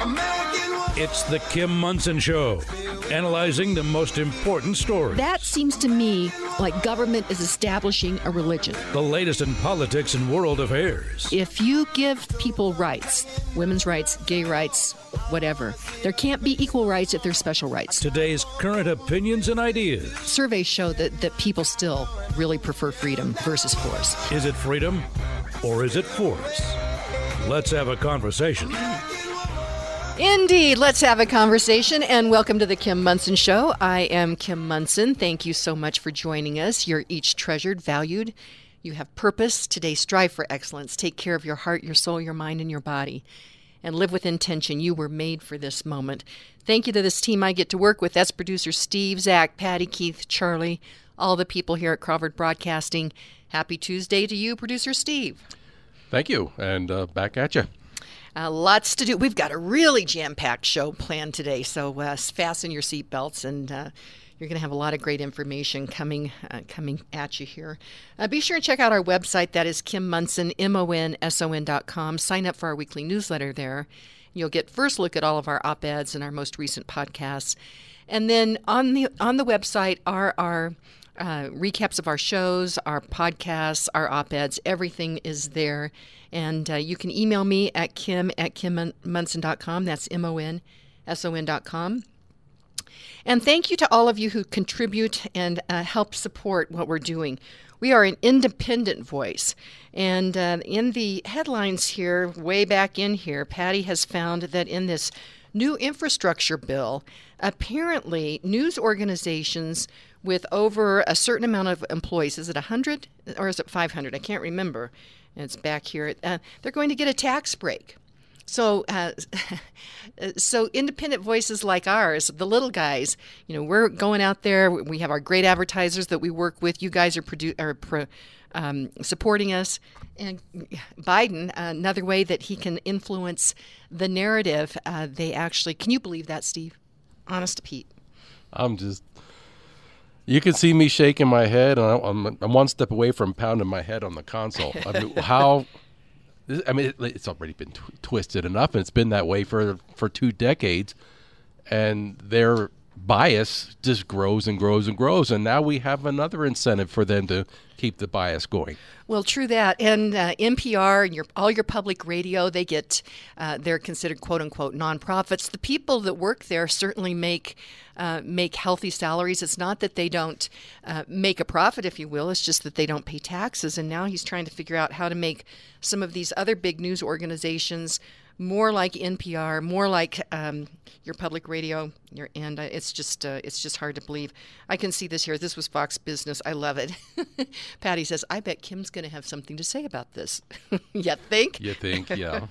It's the Kim Monson Show, analyzing the most important stories. That seems to me like government is establishing a religion. The latest in politics and world affairs. If you give people rights, women's rights, gay rights, whatever, there can't be equal rights if there's special rights. Today's current opinions and ideas. Surveys show that people still really prefer freedom versus force. Is it freedom or is it force? Let's have a conversation. Indeed. Let's have a conversation, and welcome to the Kim Monson Show. I am Kim Monson. Thank you so much for joining us. You're each treasured, valued. You have purpose. Today, strive for excellence. Take care of your heart, your soul, your mind, and your body, and live with intention. You were made for this moment. Thank you to this team I get to work with. That's producer Steve, Zach, Patty, Keith, Charlie, all the people here at Crawford Broadcasting. Happy Tuesday to you, producer Steve. Thank you, and back at you. Lots to do. We've got a really jam-packed show planned today, so fasten your seatbelts, and you're going to have a lot of great information coming at you here. Be sure and check out our website. That is Kim Monson, MONSON.com. Sign up for our weekly newsletter there. You'll get first look at all of our op-eds and our most recent podcasts. And then on the website are our recaps of our shows, our podcasts, our op-eds. Everything is there. And you can email me at kim@kimmonson.com. That's MONSON.com. And thank you to all of you who contribute and help support what we're doing. We are an independent voice. And in the headlines here, way back in here, Patty has found that in this new infrastructure bill, apparently news organizations with over a certain amount of employees, is it 100 or is it 500? I can't remember. It's back here. They're going to get a tax break. So so independent voices like ours, the little guys, we're going out there. We have our great advertisers that we work with. You guys are supporting us. And Biden, another way that he can influence the narrative, they actually, can you believe that, Steve? Honest to Pete. You can see me shaking my head, and I'm one step away from pounding my head on the console. It's already been twisted enough, and it's been that way for 2 decades, and their bias just grows and grows and grows, and now we have another incentive for them to keep the bias going. Well, true that. And NPR and all your public radio, they're considered quote unquote nonprofits. The people that work there certainly make healthy salaries. It's not that they don't make a profit, if you will. It's just that they don't pay taxes. And now he's trying to figure out how to make some of these other big news organizations more like NPR, more like your public radio, and it's just hard to believe. I can see this here. This was Fox Business. I love it. Patty says, "I bet Kim's going to have something to say about this." You think? You think? Yeah.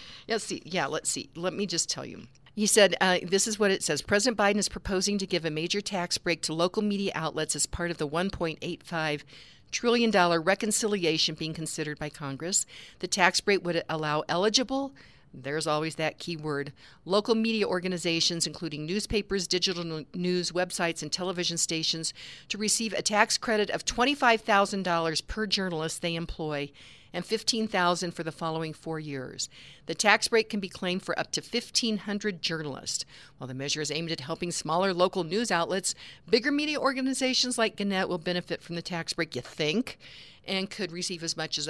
Let's see. Let me just tell you. He said, this is what it says. President Biden is proposing to give a major tax break to local media outlets as part of the $1.85 trillion reconciliation being considered by Congress. The tax break would allow eligible, there's always that key word, local media organizations, including newspapers, digital news, websites, and television stations, to receive a tax credit of $25,000 per journalist they employ and $15,000 for the following 4 years. The tax break can be claimed for up to 1,500 journalists. While the measure is aimed at helping smaller local news outlets, bigger media organizations like Gannett will benefit from the tax break, you think, and could receive as much as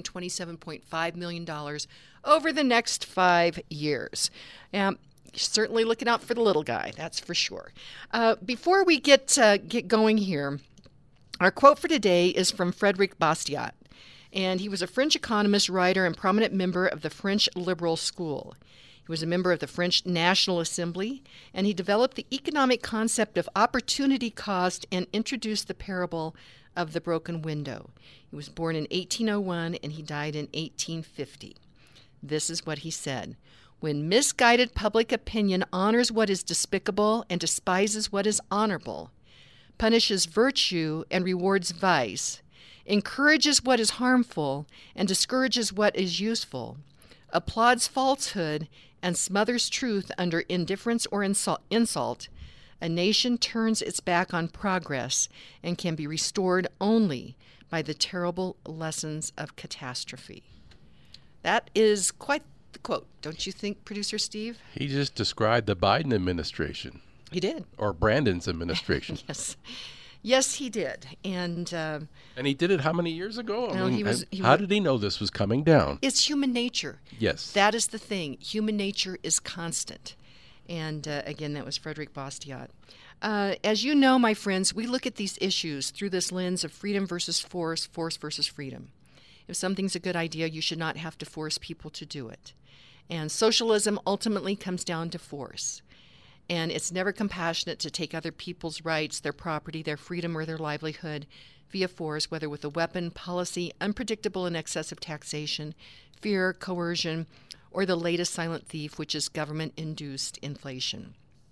$127.5 million over the next 5 years. Certainly looking out for the little guy, that's for sure. Before we get going here, our quote for today is from Frederic Bastiat. And he was a French economist, writer, and prominent member of the French Liberal School. He was a member of the French National Assembly, and he developed the economic concept of opportunity cost and introduced the parable of the broken window. He was born in 1801, and he died in 1850. This is what he said. When misguided public opinion honors what is despicable and despises what is honorable, punishes virtue and rewards vice, encourages what is harmful and discourages what is useful, applauds falsehood and smothers truth under indifference or insult, a nation turns its back on progress and can be restored only by the terrible lessons of catastrophe. That is quite the quote, don't you think, Producer Steve? He just described the Biden administration. He did. Or Brandon's administration. Yes. Yes, he did. And he did it how many years ago? How did he know this was coming down? It's human nature. Yes. That is the thing. Human nature is constant. And again, that was Frederick Bastiat. As you know, my friends, we look at these issues through this lens of freedom versus force, force versus freedom. If something's a good idea, you should not have to force people to do it. And socialism ultimately comes down to force. And it's never compassionate to take other people's rights, their property, their freedom, or their livelihood via force, whether with a weapon, policy, unpredictable and excessive taxation, fear, coercion, or the latest silent thief, which is government-induced inflation.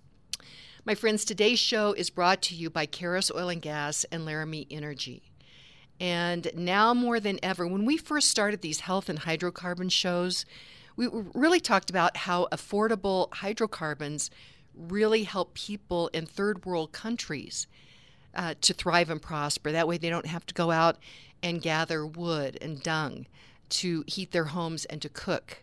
My friends, today's show is brought to you by Keros Oil and Gas and Laramie Energy. And now more than ever, when we first started these health and hydrocarbon shows, we really talked about how affordable hydrocarbons really help people in third world countries to thrive and prosper. That way they don't have to go out and gather wood and dung to heat their homes and to cook.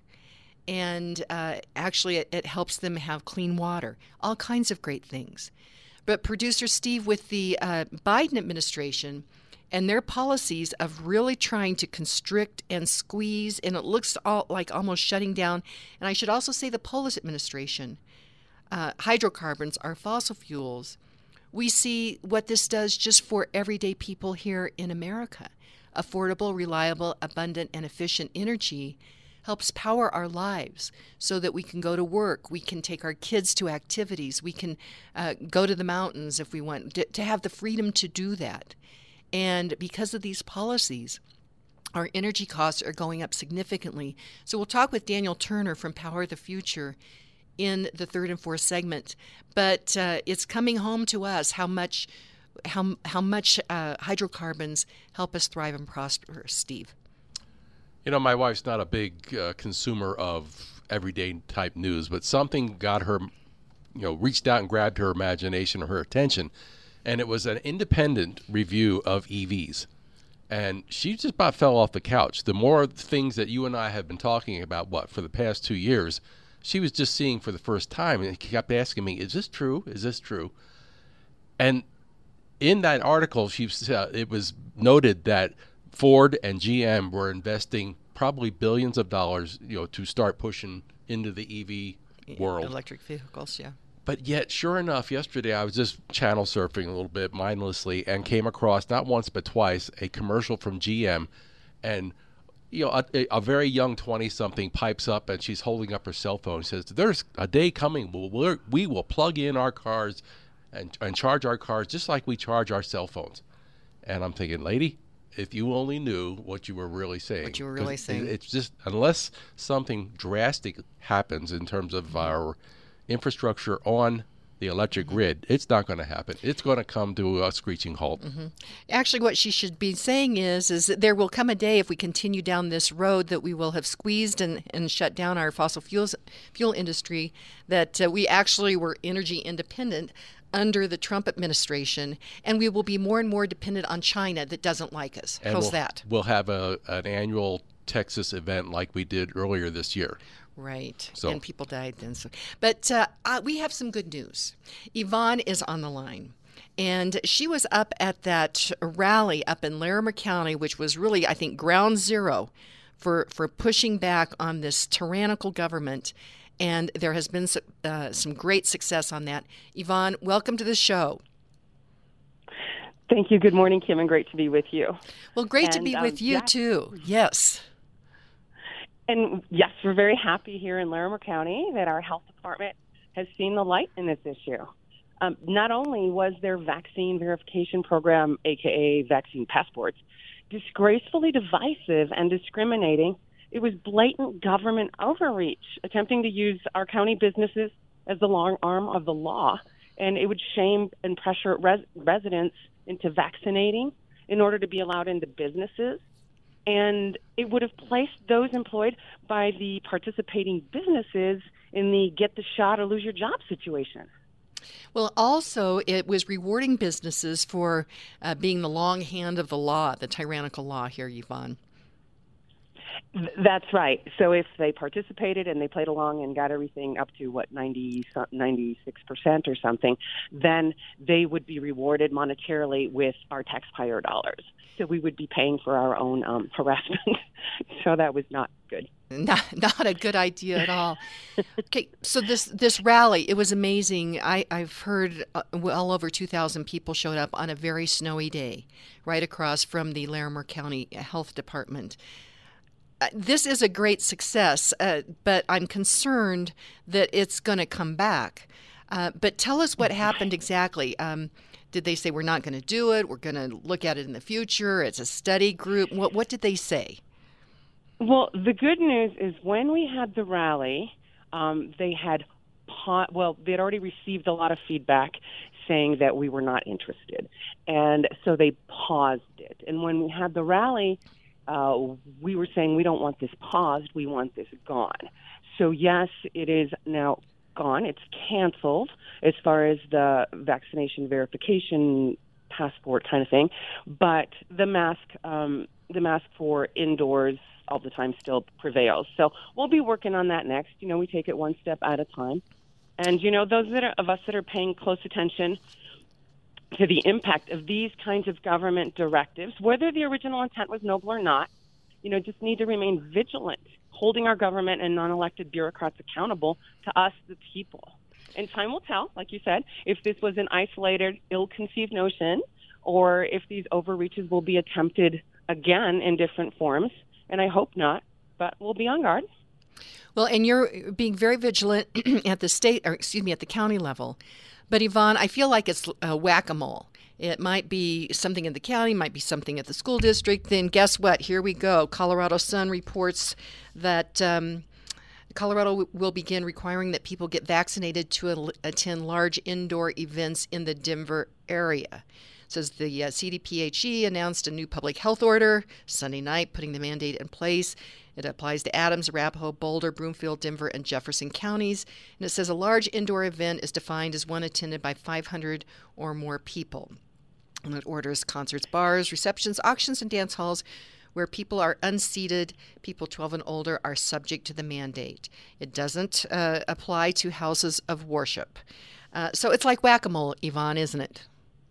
And actually it helps them have clean water, all kinds of great things. But Producer Steve, with the Biden administration and their policies of really trying to constrict and squeeze, and it looks like almost shutting down, and I should also say the Polis administration, hydrocarbons are fossil fuels. We see what this does just for everyday people here in America. Affordable, reliable, abundant, and efficient energy helps power our lives so that we can go to work, we can take our kids to activities, we can go to the mountains if we want, to have the freedom to do that. And because of these policies, our energy costs are going up significantly. So we'll talk with Daniel Turner from Power of the Future in the third and fourth segment. But it's coming home to us how much hydrocarbons help us thrive and prosper, Steve. You know, my wife's not a big consumer of everyday type news, but something got her, reached out and grabbed her imagination or her attention. And it was an independent review of EVs. And she just about fell off the couch. The more things that you and I have been talking about, for the past 2 years, she was just seeing for the first time. And kept asking me, is this true? Is this true? And in that article, it was noted that Ford and GM were investing probably billions of dollars, to start pushing into the EV world. Electric vehicles, yeah. But yet, sure enough, yesterday I was just channel surfing a little bit mindlessly and came across, not once but twice, a commercial from GM. And, a very young 20-something pipes up and she's holding up her cell phone and says, there's a day coming where we will plug in our cars and charge our cars just like we charge our cell phones. And I'm thinking, lady, if you only knew what you were really saying. What you were really saying. It's just, unless something drastic happens in terms of our infrastructure on the electric grid, it's not going to happen. It's going to come to a screeching halt. Mm-hmm. Actually, what she should be saying is that there will come a day if we continue down this road that we will have squeezed and shut down our fossil fuel industry, that we actually were energy independent under the Trump administration, and we will be more and more dependent on China that doesn't like us. And How's that? We'll have an annual Texas event like we did earlier this year. Right. And people died then. But we have some good news. Yvonne is on the line. And she was up at that rally up in Larimer County, which was really, I think, ground zero for pushing back on this tyrannical government. And there has been some great success on that. Yvonne, welcome to the show. Thank you. Good morning, Kim, and great to be with you. Well, great to be with you, too. Yes. And yes, we're very happy here in Larimer County that our health department has seen the light in this issue. Not only was their vaccine verification program, a.k.a. vaccine passports, disgracefully divisive and discriminating, it was blatant government overreach, attempting to use our county businesses as the long arm of the law. And it would shame and pressure residents into vaccinating in order to be allowed into businesses. And it would have placed those employed by the participating businesses in the get the shot or lose your job situation. Well, also, it was rewarding businesses for being the long hand of the law, the tyrannical law here, Yvonne. That's right. So if they participated and they played along and got everything up to 96% or something, then they would be rewarded monetarily with our taxpayer dollars. So we would be paying for our own harassment. So that was not good. Not a good idea at all. Okay, so this rally, it was amazing. I've heard well over 2,000 people showed up on a very snowy day right across from the Larimer County Health Department. This is a great success, but I'm concerned that it's going to come back. But tell us what happened exactly. Did they say we're not going to do it? We're going to look at it in the future. It's a study group. What did they say? Well, the good news is when we had the rally, they had they'd already received a lot of feedback saying that we were not interested, and so they paused it. And when we had the rally, we were saying we don't want this paused, we want this gone. So yes, it is now gone. It's canceled as far as the vaccination verification passport kind of thing, but the mask for indoors all the time still prevails. So we'll be working on that next. We take it one step at a time. And those of us that are paying close attention to the impact of these kinds of government directives, whether the original intent was noble or not, just need to remain vigilant, holding our government and non-elected bureaucrats accountable to us, the people. And time will tell, like you said, if this was an isolated, ill-conceived notion or if these overreaches will be attempted again in different forms. And I hope not, but we'll be on guard. Well, and you're being very vigilant at the county level. But Yvonne, I feel like it's whack-a-mole. It might be something in the county, might be something at the school district. Then guess what? Here we go. Colorado Sun reports that Colorado will begin requiring that people get vaccinated to attend large indoor events in the Denver area. It says the CDPHE announced a new public health order Sunday night, putting the mandate in place. It applies to Adams, Arapahoe, Boulder, Broomfield, Denver, and Jefferson counties. And it says a large indoor event is defined as one attended by 500 or more people. And it orders concerts, bars, receptions, auctions, and dance halls where people are unseated, people 12 and older, are subject to the mandate. It doesn't apply to houses of worship. So it's like whack-a-mole, Yvonne, isn't it?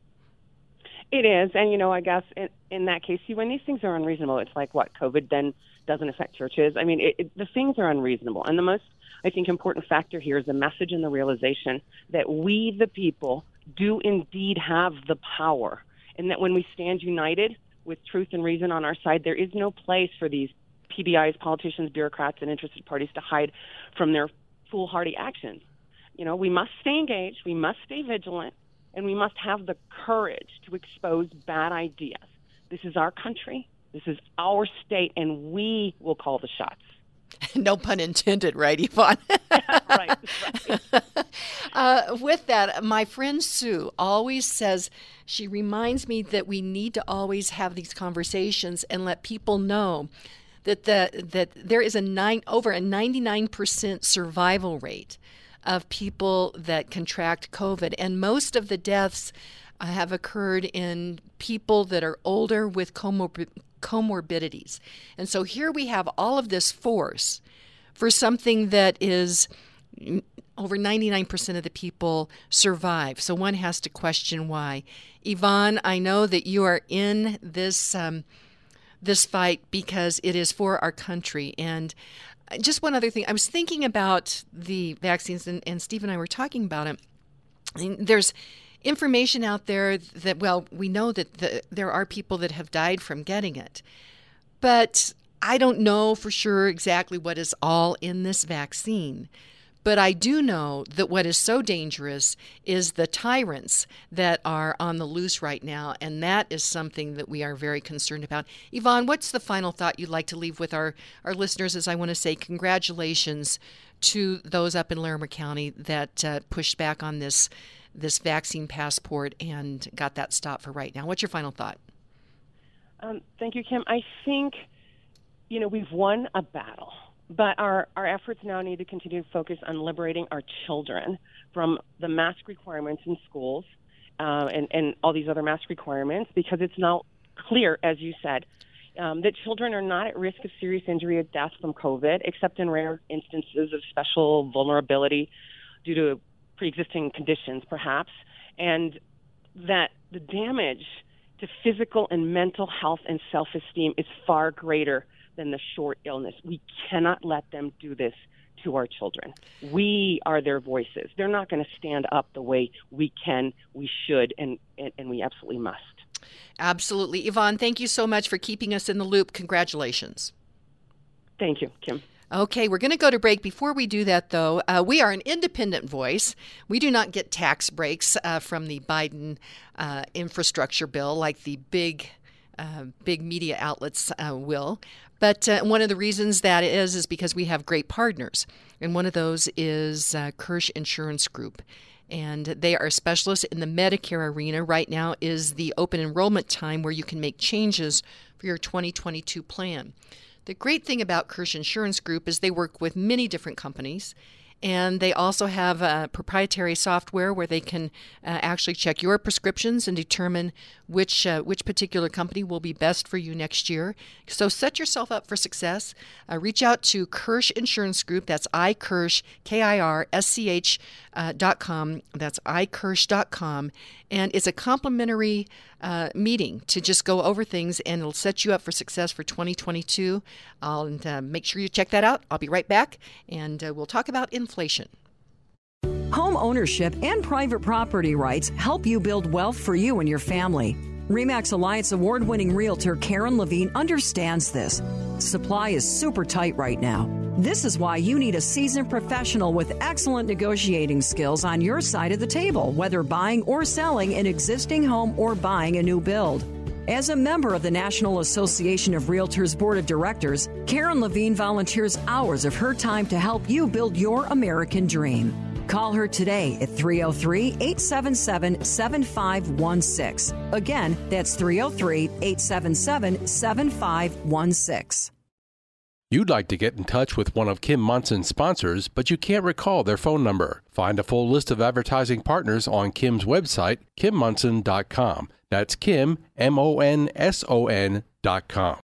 It is. And, I guess in that case, when these things are unreasonable, it's like what, COVID then doesn't affect churches? I mean, the things are unreasonable. And the most, I think, important factor here is the message and the realization that we, the people, do indeed have the power. And that when we stand united with truth and reason on our side, there is no place for these PBIs, politicians, bureaucrats, and interested parties to hide from their foolhardy actions. We must stay engaged, we must stay vigilant, and we must have the courage to expose bad ideas. This is our country, this is our state, and we will call the shots. No pun intended, right, Yvonne? Right. With that, my friend Sue always says, she reminds me that we need to always have these conversations and let people know that that there is over a 99% survival rate of people that contract COVID. And most of the deaths have occurred in people that are older with comorbidities. And so here we have all of this force for something that is over 99% of the people survive. So one has to question why. Yvonne, I know that you are in this this fight because it is for our country. And just one other thing, I was thinking about the vaccines, and Steve and I were talking about it. There's information out there that, well, we know that there are people that have died from getting it. But I don't know for sure exactly what is all in this vaccine. But I do know that what is so dangerous is the tyrants that are on the loose right now, and that is something that we are very concerned about. Yvonne, what's the final thought you'd like to leave with our listeners, as I want to say congratulations to those up in Larimer County that pushed back on this vaccine passport and got that stopped for right now. What's your final thought? Thank you, Kim. I think, we've won a battle. But our efforts now need to continue to focus on liberating our children from the mask requirements in schools and all these other mask requirements, because it's now clear, as you said, that children are not at risk of serious injury or death from COVID, except in rare instances of special vulnerability due to pre-existing conditions, perhaps, and that the damage to physical and mental health and self-esteem is far greater than the short illness. We cannot let them do this to our children. We are their voices. They're not going to stand up the way we can, we should, and we absolutely must. Absolutely. Yvonne, thank you so much for keeping us in the loop. Congratulations. Thank you, Kim. Okay, we're going to go to break. Before we do that, though, we are an independent voice. We do not get tax breaks from the Biden infrastructure bill like the big media outlets will. But one of the reasons that is because we have great partners. And one of those is Kirsch Insurance Group. And they are specialists in the Medicare arena. Right now is the open enrollment time where you can make changes for your 2022 plan. The great thing about Kirsch Insurance Group is they work with many different companies, and they also have proprietary software where they can actually check your prescriptions and determine which particular company will be best for you next year. So set yourself up for success. Reach out to Kirsch Insurance Group. That's iKirsch, KIRSCH.com. That's iKirsch.com. And it's a complimentary meeting to just go over things, and it'll set you up for success for 2022. I'll make sure you check that out. I'll be right back, and we'll talk about inflation. Home ownership and private property rights help you build wealth for you and your family. RE/MAX Alliance award-winning realtor Karen Levine understands this. Supply is super tight right now. This is why you need a seasoned professional with excellent negotiating skills on your side of the table, whether buying or selling an existing home or buying a new build. As a member of the National Association of Realtors Board of Directors, Karen Levine volunteers hours of her time to help you build your American dream. Call her today at 303-877-7516. Again, that's 303-877-7516. You'd like to get in touch with one of Kim Monson's sponsors, but you can't recall their phone number. Find a full list of advertising partners on Kim's website, KimMonson.com. That's Kim, MONSON.com.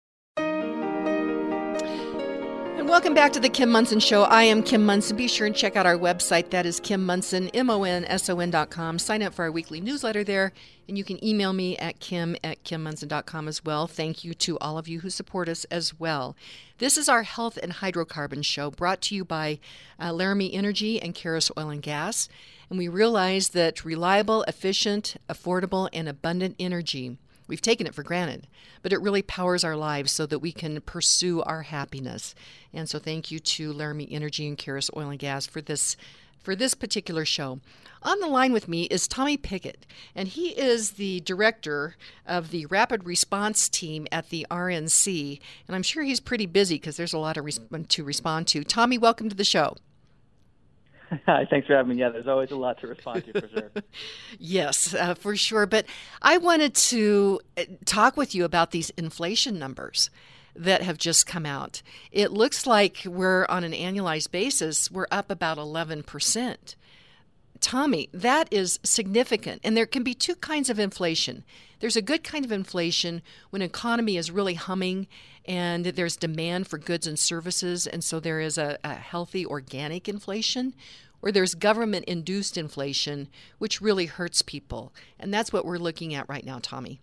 Welcome back to the Kim Monson Show. I am Kim Monson. Be sure and check out our website. That is Kim Monson, MONSON.com. Sign up for our weekly newsletter there, and you can email me at kim@kimmonson.com as well. Thank you to all of you who support us as well. This is our Health and Hydrocarbon Show, brought to you by Laramie Energy and Karis Oil and Gas. And we realize that reliable, efficient, affordable, and abundant energy, we've taken it for granted, but it really powers our lives so that we can pursue our happiness. And so thank you to Laramie Energy and Karis Oil and Gas for this particular show. On the line with me is Tommy Pickett, and he is the director of the Rapid Response Team at the RNC. And I'm sure he's pretty busy because there's a lot to respond to. Tommy, welcome to the show. Hi, thanks for having me. Yeah, there's always a lot to respond to, for sure. Yes, for sure. But I wanted to talk with you about these inflation numbers that have just come out. It looks like we're on an annualized basis, we're up about 11%. Tommy, that is significant. And there can be two kinds of inflation. There's a good kind of inflation when an economy is really humming and there's demand for goods and services, and so there is a healthy organic inflation, or there's government-induced inflation, which really hurts people. And that's what we're looking at right now, Tommy.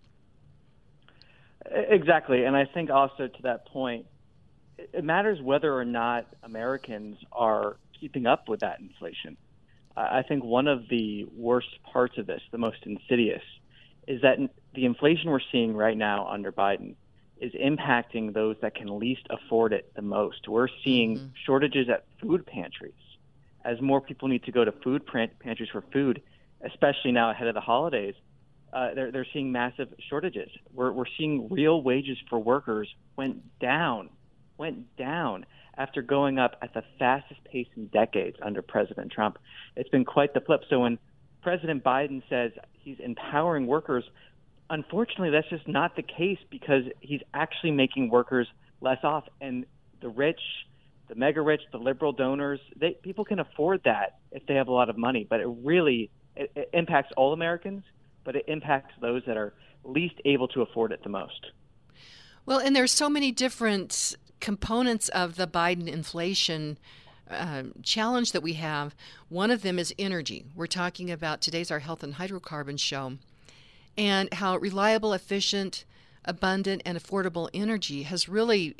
Exactly. And I think also to that point, it matters whether or not Americans are keeping up with that inflation. I think one of the worst parts of this, the most insidious, is that the inflation we're seeing right now under Biden is impacting those that can least afford it the most. We're seeing shortages at food pantries as more people need to go to food pantries for food, especially now ahead of the holidays. They're seeing massive shortages. We're seeing real wages for workers went down after going up at the fastest pace in decades under President Trump. It's been quite the flip. So when President Biden says he's empowering workers, unfortunately, that's just not the case, because he's actually making workers less off. And the rich, the mega rich, the liberal donors, people can afford that if they have a lot of money. But it impacts all Americans, but it impacts those that are least able to afford it the most. Well, and there's so many different components of the Biden inflation challenge that we have. One of them is energy. We're talking about today's our health and hydrocarbons show, and how reliable, efficient, abundant, and affordable energy has really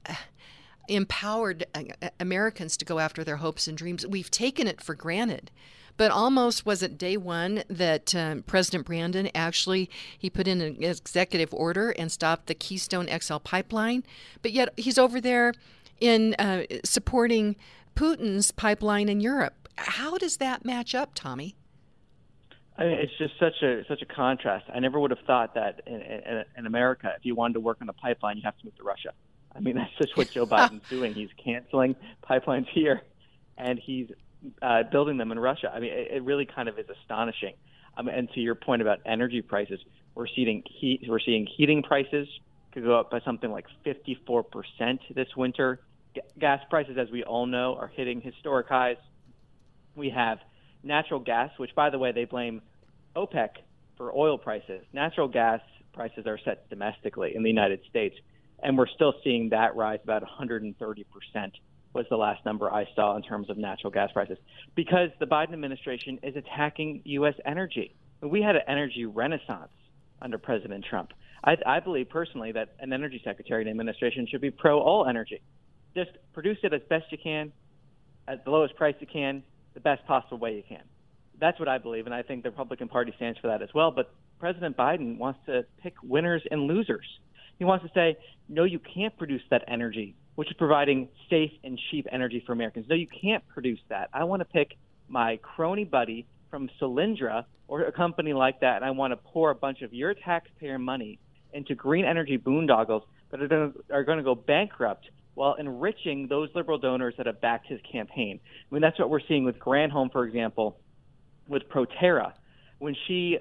empowered Americans to go after their hopes and dreams. We've taken it for granted. But almost was it day one that President Brandon actually, he put in an executive order and stopped the Keystone XL pipeline. But yet he's over there in supporting Putin's pipeline in Europe. How does that match up, Tommy? I mean, it's just such a contrast. I never would have thought that in America, if you wanted to work on a pipeline, you have to move to Russia. I mean, that's just what Joe Biden's doing. He's canceling pipelines here, and he's building them in Russia. I mean, it really kind of is astonishing. And to your point about energy prices, we're seeing heating prices could go up by something like 54% this winter. Gas prices, as we all know, are hitting historic highs. We have natural gas, which, by the way, they blame OPEC for oil prices. Natural gas prices are set domestically in the United States, and we're still seeing that rise about 130%. Was the last number I saw in terms of natural gas prices, because the Biden administration is attacking U.S. energy. We had an energy renaissance under President Trump. I believe personally that an energy secretary and administration should be pro all energy. Just produce it as best you can, at the lowest price you can, the best possible way you can. That's what I believe, and I think the Republican Party stands for that as well. But President Biden wants to pick winners and losers. He wants to say, no, you can't produce that energy, which is providing safe and cheap energy for Americans. No, you can't produce that. I want to pick my crony buddy from Solyndra or a company like that, and I want to pour a bunch of your taxpayer money into green energy boondoggles that are going to go bankrupt while enriching those liberal donors that have backed his campaign. I mean, that's what we're seeing with Granholm, for example, with Proterra. When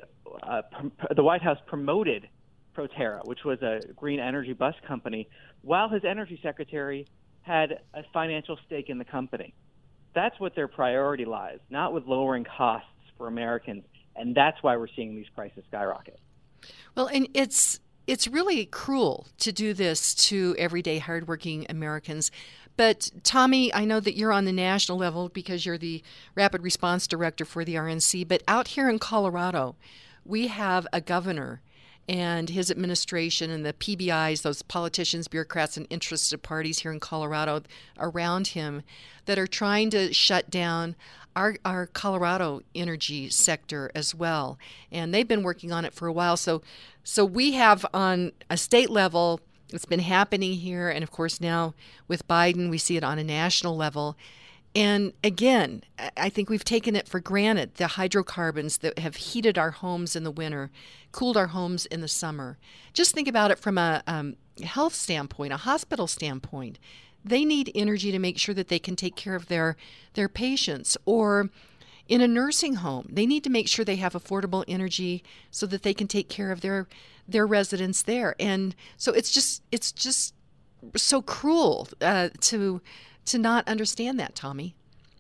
the White House promoted Proterra, which was a green energy bus company, while his energy secretary had a financial stake in the company. That's what their priority lies, not with lowering costs for Americans, and that's why we're seeing these prices skyrocket. Well, and it's really cruel to do this to everyday hardworking Americans. But Tommy, I know that you're on the national level because you're the rapid response director for the RNC, but out here in Colorado, we have a governor and his administration and the PBIs, those politicians, bureaucrats, and interested parties here in Colorado around him that are trying to shut down our Colorado energy sector as well. And they've been working on it for a while. So we have on a state level, it's been happening here. And of course, now with Biden, we see it on a national level. And again, I think we've taken it for granted, the hydrocarbons that have heated our homes in the winter, cooled our homes in the summer. Just think about it from a health standpoint, a hospital standpoint. They need energy to make sure that they can take care of their patients. Or in a nursing home, they need to make sure they have affordable energy so that they can take care of their residents there. And so it's just so cruel to not understand that, Tommy.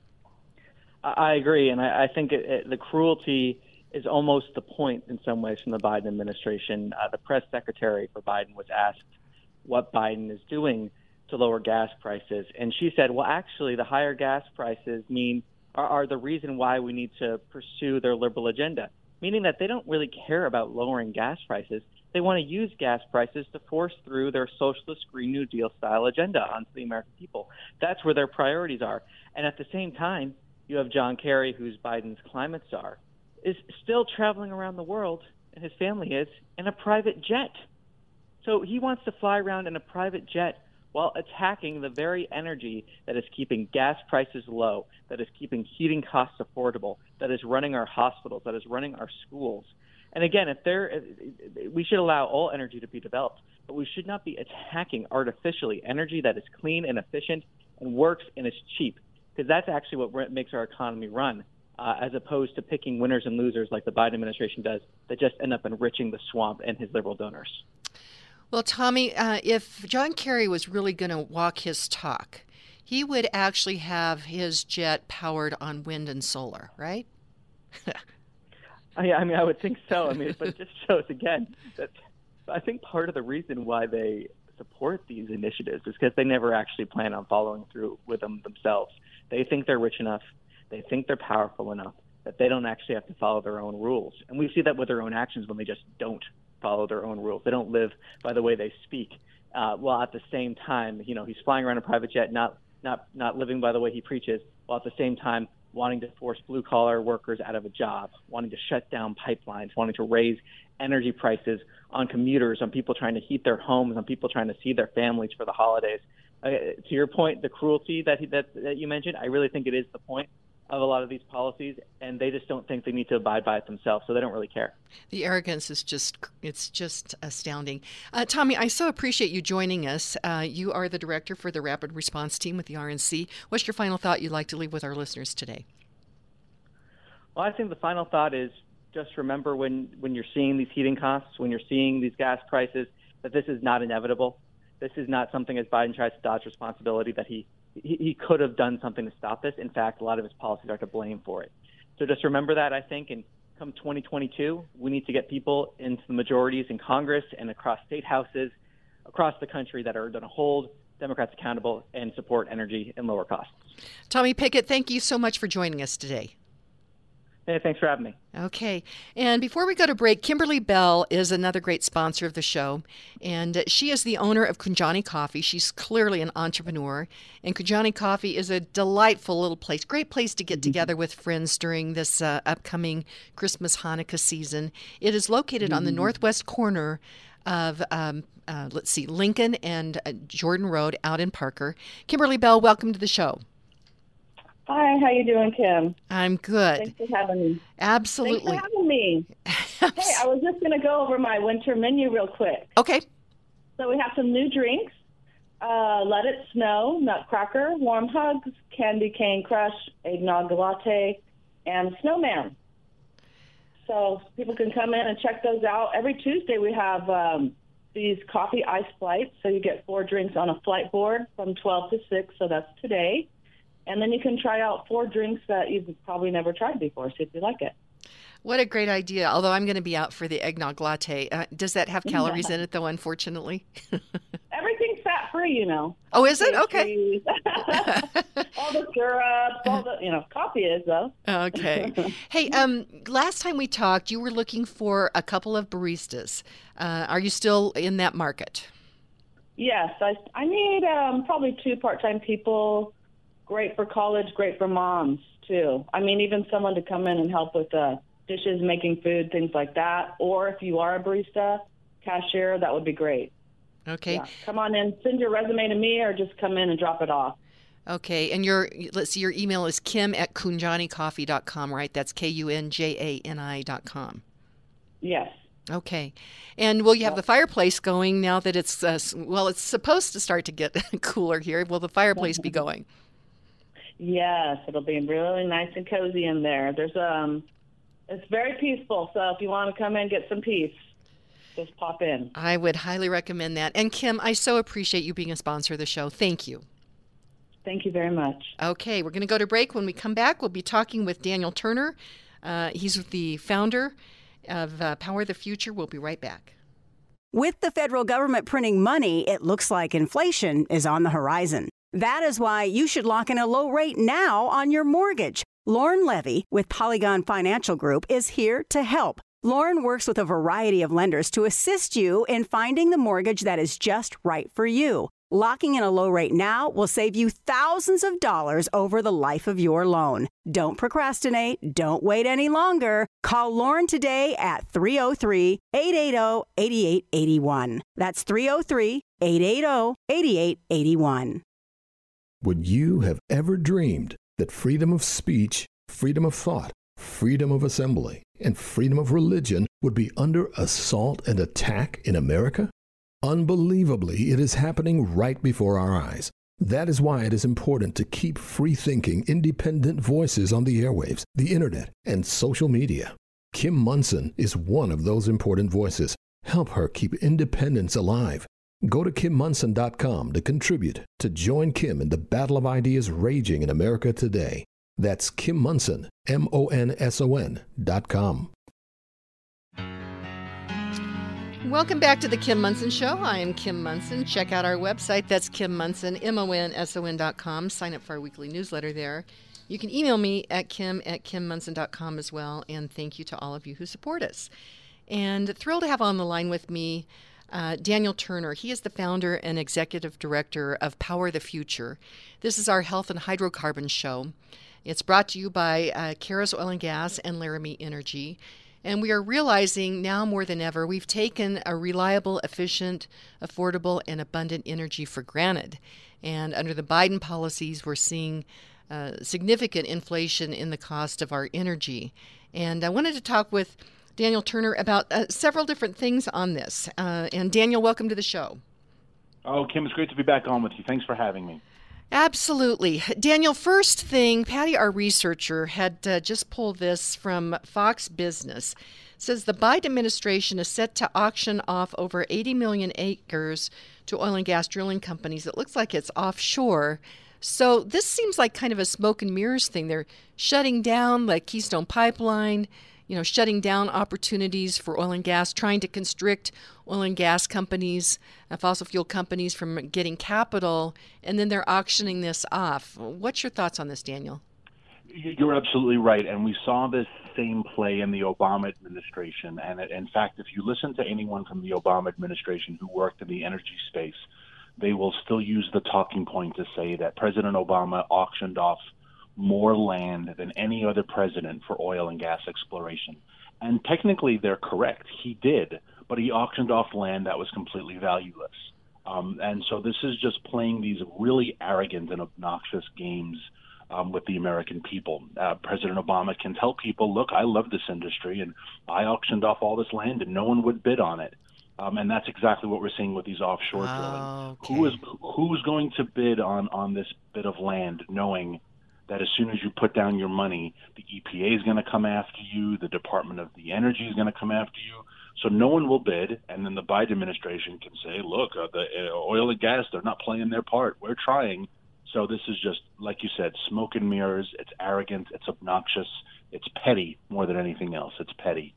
I agree, and I think the cruelty is almost the point in some ways from the Biden administration. The press secretary for Biden was asked what Biden is doing to lower gas prices, and she said, well, actually, the higher gas prices are the reason why we need to pursue their liberal agenda, meaning that they don't really care about lowering gas prices. They want to use gas prices to force through their socialist Green New Deal style agenda onto the American people. That's where their priorities are. And at the same time, you have John Kerry, who's Biden's climate czar, is still traveling around the world, and his family is, in a private jet. So he wants to fly around in a private jet while attacking the very energy that is keeping gas prices low, that is keeping heating costs affordable, that is running our hospitals, that is running our schools. And again, we should allow all energy to be developed, but we should not be attacking artificially energy that is clean and efficient and works and is cheap, because that's actually what makes our economy run, as opposed to picking winners and losers like the Biden administration does that just end up enriching the swamp and his liberal donors. Well, Tommy, if John Kerry was really going to walk his talk, he would actually have his jet powered on wind and solar, right? I would think so. But it just shows again that I think part of the reason why they support these initiatives is because they never actually plan on following through with them themselves. They think they're rich enough, they think they're powerful enough that they don't actually have to follow their own rules. And we see that with their own actions when they just don't follow their own rules. They don't live by the way they speak. While at the same time, he's flying around a private jet, not living by the way he preaches, while at the same time wanting to force blue-collar workers out of a job, wanting to shut down pipelines, wanting to raise energy prices on commuters, on people trying to heat their homes, on people trying to see their families for the holidays. To your point, the cruelty that you mentioned, I really think it is the point of a lot of these policies, and they just don't think they need to abide by it themselves, so they don't really care. The arrogance is it's just astounding. Tommy, I so appreciate you joining us. You are the director for the Rapid Response Team with the RNC. What's your final thought you'd like to leave with our listeners today? Well, I think the final thought is just remember when you're seeing these heating costs, when you're seeing these gas prices, that this is not inevitable. This is not something, as Biden tries to dodge responsibility, that he could have done something to stop this. In fact, a lot of his policies are to blame for it. So just remember that, I think, and come 2022, we need to get people into the majorities in Congress and across state houses across the country that are going to hold Democrats accountable and support energy and lower costs. Tommy Pickett, thank you so much for joining us today. Hey, thanks for having me. Okay. And before we go to break, Kimberly Bell is another great sponsor of the show. And she is the owner of Kunjani Coffee. She's clearly an entrepreneur. And Kunjani Coffee is a delightful little place, great place to get together with friends during this upcoming Christmas Hanukkah season. It is located on the northwest corner of, Lincoln and Jordan Road out in Parker. Kimberly Bell, welcome to the show. Hi, how you doing, Kim? I'm good. Thanks for having me. Absolutely. Thanks for having me. Hey, I was just going to go over my winter menu real quick. Okay. So we have some new drinks. Let It Snow, Nutcracker, Warm Hugs, Candy Cane Crush, Eggnog Latte, and Snowman. So people can come in and check those out. Every Tuesday we have these coffee ice flights. So you get 4 drinks on a flight board from 12 to 6, so that's today. And then you can try out 4 drinks that you've probably never tried before, see if you like it. What a great idea. Although I'm going to be out for the eggnog latte. Does that have calories in it, though, unfortunately? Everything's fat-free, Oh, is it? Okay. All the syrup, all the, coffee is, though. Okay. Hey, last time we talked, you were looking for a couple of baristas. Are you still in that market? Yes. I need probably 2 part-time people. Great for college, great for moms, too. I mean, even someone to come in and help with dishes, making food, things like that. Or if you are a barista, cashier, that would be great. Okay. Yeah. Come on in, send your resume to me, or just come in and drop it off. Okay. And your email is kim@kunjanicoffee.com, right? That's KUNJANI.com. Yes. Okay. And will you have the fireplace going now that it's supposed to start to get cooler here? Will the fireplace be going? Yes, it'll be really nice and cozy in there. There's it's very peaceful, so if you want to come in and get some peace, just pop in. I would highly recommend that. And Kim, I so appreciate you being a sponsor of the show. Thank you. Thank you very much. Okay, we're going to go to break. When we come back, we'll be talking with Daniel Turner. He's the founder of Power the Future. We'll be right back. With the federal government printing money, it looks like inflation is on the horizon. That is why you should lock in a low rate now on your mortgage. Lauren Levy with Polygon Financial Group is here to help. Lauren works with a variety of lenders to assist you in finding the mortgage that is just right for you. Locking in a low rate now will save you thousands of dollars over the life of your loan. Don't procrastinate. Don't wait any longer. Call Lauren today at 303-880-8881. That's 303-880-8881. Would you have ever dreamed that freedom of speech, freedom of thought, freedom of assembly, and freedom of religion would be under assault and attack in America? Unbelievably, it is happening right before our eyes. That is why it is important to keep free-thinking, independent voices on the airwaves, the internet, and social media. Kim Monson is one of those important voices. Help her keep independence alive. Go to KimMonson.com to contribute, to join Kim in the battle of ideas raging in America today. That's Kim Monson, MONSON.com. Welcome back to the Kim Monson Show. I am Kim Monson. Check out our website. That's Kim Monson, MONSON.com. Sign up for our weekly newsletter there. You can email me at kim@kimmonson.com as well. And thank you to all of you who support us. And thrilled to have on the line with me Daniel Turner. He is the founder and executive director of Power the Future. This is our health and hydrocarbon show. It's brought to you by Kairos Oil and Gas and Laramie Energy. And we are realizing now more than ever, we've taken a reliable, efficient, affordable, and abundant energy for granted. And under the Biden policies, we're seeing significant inflation in the cost of our energy. And I wanted to talk with Daniel Turner about several different things on this. And Daniel, welcome to the show. Oh, Kim, it's great to be back on with you. Thanks for having me. Absolutely. Daniel, first thing, Patty, our researcher, had just pulled this from Fox Business. It says the Biden administration is set to auction off over 80 million acres to oil and gas drilling companies. It looks like it's offshore. So this seems like kind of a smoke and mirrors thing. They're shutting down the Keystone Pipeline, shutting down opportunities for oil and gas, trying to constrict oil and gas companies, fossil fuel companies from getting capital, and then they're auctioning this off. What's your thoughts on this, Daniel? You're absolutely right, and we saw this same play in the Obama administration. And in fact, if you listen to anyone from the Obama administration who worked in the energy space, they will still use the talking point to say that President Obama auctioned off more land than any other president for oil and gas exploration. And technically, they're correct. He did, but he auctioned off land that was completely valueless. And so this is just playing these really arrogant and obnoxious games with the American people. President Obama can tell people, look, I love this industry, and I auctioned off all this land, and no one would bid on it. And that's exactly what we're seeing with these offshore drilling. Okay. Who's going to bid on this bit of land, knowing that as soon as you put down your money, the EPA is going to come after you, the Department of the Energy is going to come after you. So no one will bid, and then the Biden administration can say, look, the oil and gas, they're not playing their part. We're trying. So this is just, like you said, smoke and mirrors. It's arrogant. It's obnoxious. It's petty more than anything else. It's petty.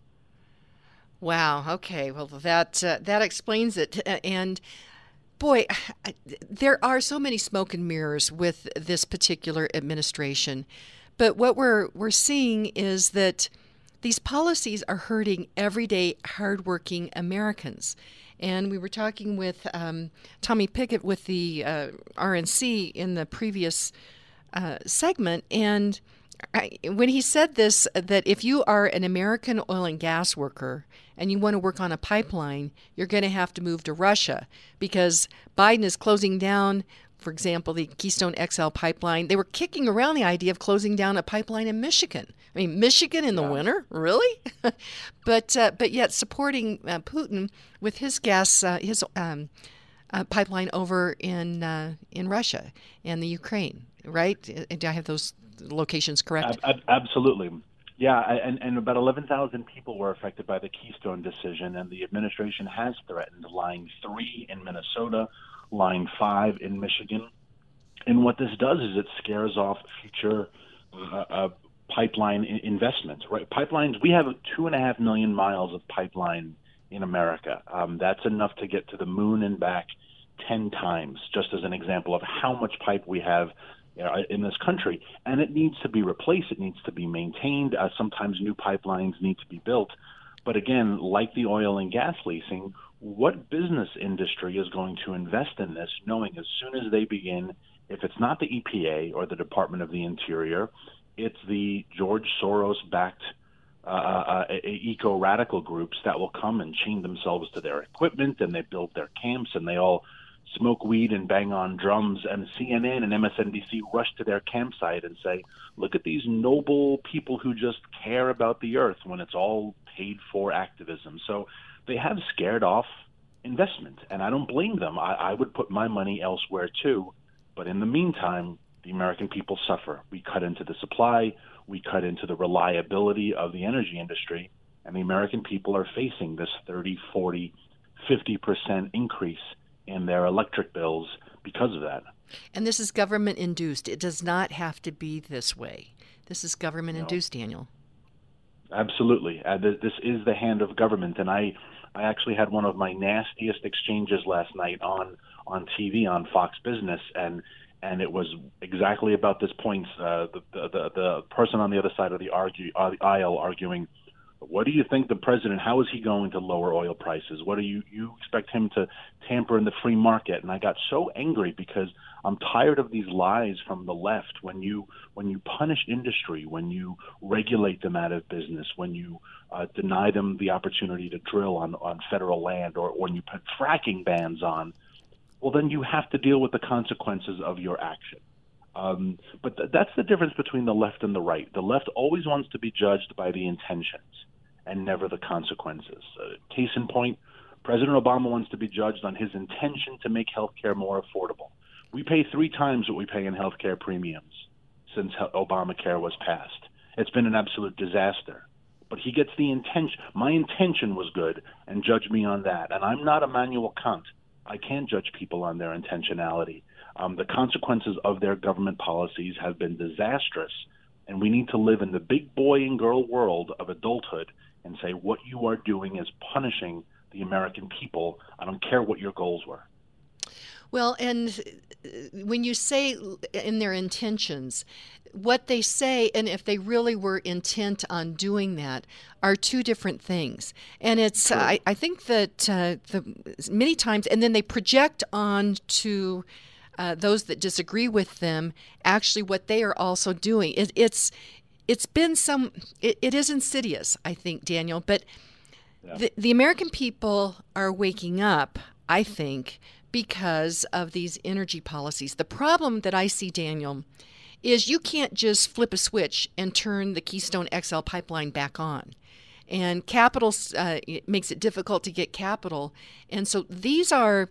Wow. Okay. Well, that explains it. And boy, there are so many smoke and mirrors with this particular administration. But what we're seeing is that these policies are hurting everyday, hardworking Americans. And we were talking with Tommy Pickett with the RNC in the previous segment, and when he said this, that if you are an American oil and gas worker and you want to work on a pipeline, you're going to have to move to Russia because Biden is closing down, for example, the Keystone XL pipeline. They were kicking around the idea of closing down a pipeline in Michigan. I mean, Michigan in the winter? Really? But yet supporting Putin with his gas, his pipeline over in Russia and the Ukraine, right? Do I have those locations correct? Absolutely. Yeah, and about 11,000 people were affected by the Keystone decision, and the administration has threatened Line 3 in Minnesota, Line 5 in Michigan. And what this does is it scares off future pipeline investments, right? Pipelines, we have 2.5 million miles of pipeline in America. That's enough to get to the moon and back 10 times, just as an example of how much pipe we have in this country. And it needs to be replaced. It needs to be maintained. Sometimes new pipelines need to be built. But again, like the oil and gas leasing, what business industry is going to invest in this, knowing as soon as they begin, if it's not the EPA or the Department of the Interior, it's the George Soros-backed eco-radical groups that will come and chain themselves to their equipment, and they build their camps, and they all smoke weed and bang on drums, and CNN and MSNBC rush to their campsite and say, look at these noble people who just care about the earth, when it's all paid for activism. So they have scared off investment, and I don't blame them. I would put my money elsewhere too. But in the meantime, the American people suffer. We cut into the supply, we cut into the reliability of the energy industry, and the American people are facing this 30, 40, 50% increase in their electric bills because of that. And this is government-induced. It does not have to be this way. This is government-induced, Daniel. Absolutely. This is the hand of government, and I actually had one of my nastiest exchanges last night on TV on Fox Business, and it was exactly about this point. The person on the other side of the aisle arguing, what do you think the president, how is he going to lower oil prices? What do you expect him to tamper in the free market? And I got so angry because I'm tired of these lies from the left. When you punish industry, when you regulate them out of business, when you deny them the opportunity to drill on federal land, or when you put fracking bans on, well, then you have to deal with the consequences of your action. But that's the difference between the left and the right. The left always wants to be judged by the intentions and never the consequences. Case in point, President Obama wants to be judged on his intention to make health care more affordable. We pay 3 times what we pay in health care premiums since Obamacare was passed. It's been an absolute disaster. But he gets the intention. My intention was good, and judge me on that. And I'm not Immanuel Kant. I can't judge people on their intentionality. The consequences of their government policies have been disastrous, and we need to live in the big boy and girl world of adulthood and say what you are doing is punishing the American people. I don't care what your goals were. Well, and when you say in their intentions, what they say, and if they really were intent on doing that, are 2 different things. And it's, I think that many times, and then they project on to those that disagree with them, actually what they are also doing. It's been it is insidious, I think, Daniel, but the American people are waking up, I think, because of these energy policies. The problem that I see, Daniel, is you can't just flip a switch and turn the Keystone XL pipeline back on. And capital it makes it difficult to get capital. And so these are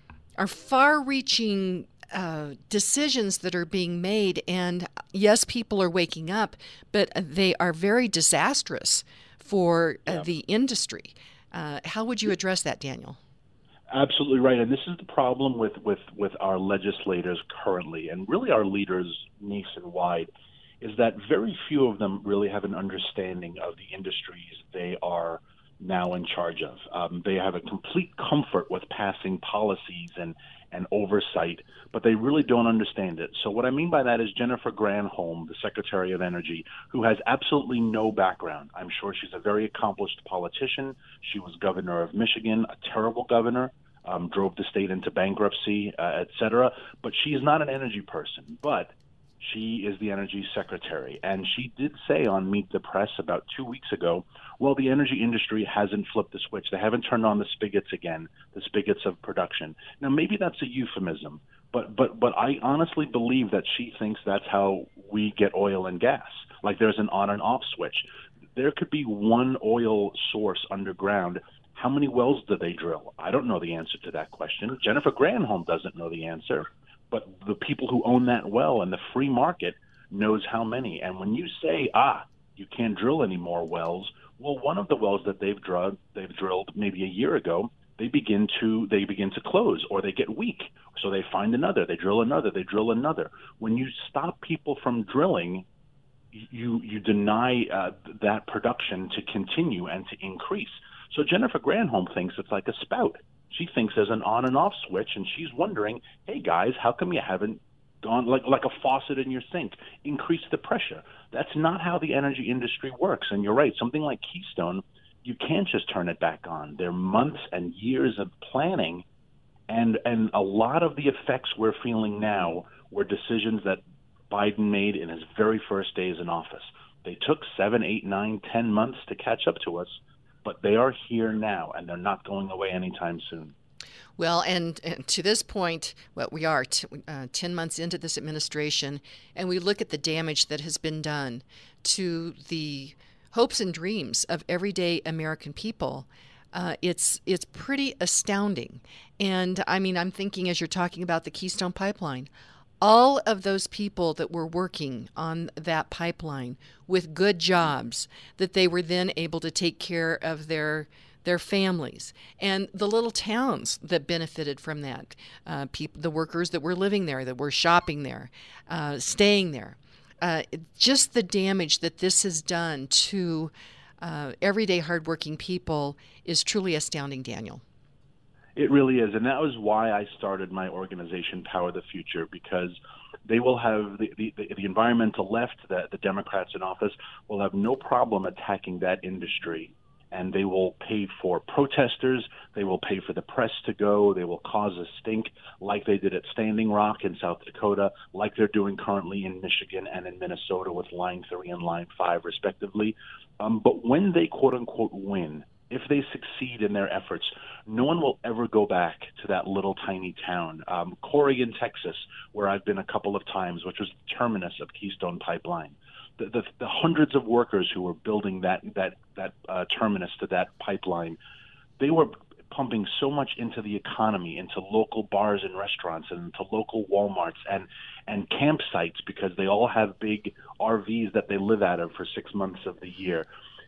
far-reaching decisions that are being made. And yes, people are waking up, but they are very disastrous for the industry. How would you address that, Daniel? Absolutely right. And this is the problem with our legislators currently, and really our leaders nationwide, is that very few of them really have an understanding of the industries they are now in charge of. They have a complete comfort with passing policies and oversight, but they really don't understand it. So what I mean by that is Jennifer Granholm, the Secretary of Energy, who has absolutely no background. I'm sure she's a very accomplished politician. She was governor of Michigan, a terrible governor, drove the state into bankruptcy, et cetera. But she is not an energy person. But she is the energy secretary. And she did say on Meet the Press about 2 weeks ago, well, the energy industry hasn't flipped the switch. They haven't turned on the spigots again, the spigots of production. Now, maybe that's a euphemism, but I honestly believe that she thinks that's how we get oil and gas. Like there's an on and off switch. There could be one oil source underground. How many wells do they drill? I don't know the answer to that question. Jennifer Granholm doesn't know the answer. But the people who own that well and the free market knows how many. And when you say, you can't drill any more wells, well, one of the wells that they've drilled maybe a year ago, they begin to close, or they get weak. So they find another, they drill another, they drill another. When you stop people from drilling, you deny that production to continue and to increase. So Jennifer Granholm thinks it's like a spout. She thinks there's an on and off switch, and she's wondering, hey, guys, how come you haven't gone like a faucet in your sink, increase the pressure? That's not how the energy industry works. And you're right, something like Keystone, you can't just turn it back on. There are months and years of planning, and a lot of the effects we're feeling now were decisions that Biden made in his very first days in office. They took 7, 8, 9, 10 months to catch up to us, but they are here now, and they're not going away anytime soon. Well, and to this point, we are 10 months into this administration, and we look at the damage that has been done to the hopes and dreams of everyday American people. It's pretty astounding. And I mean, I'm thinking as you're talking about the Keystone Pipeline, all of those people that were working on that pipeline with good jobs, that they were then able to take care of their families, and the little towns that benefited from that, the workers that were living there, that were shopping there, staying there. Just the damage that this has done to everyday hardworking people is truly astounding, Daniel. It really is, and that was why I started my organization, Power the Future, because they will have the environmental left, the Democrats in office, will have no problem attacking that industry, and they will pay for protesters, they will pay for the press to go, they will cause a stink like they did at Standing Rock in South Dakota, like they're doing currently in Michigan and in Minnesota with Line 3 and Line 5, respectively. But when they, quote-unquote, win, if they succeed in their efforts, no one will ever go back to that little tiny town. Corrigan, Texas, where I've been a couple of times, which was the terminus of Keystone Pipeline. The hundreds of workers who were building that terminus to that pipeline, they were pumping so much into the economy, into local bars and restaurants, and into local Walmarts and campsites, because they all have big RVs that they live out of for 6 months of the year.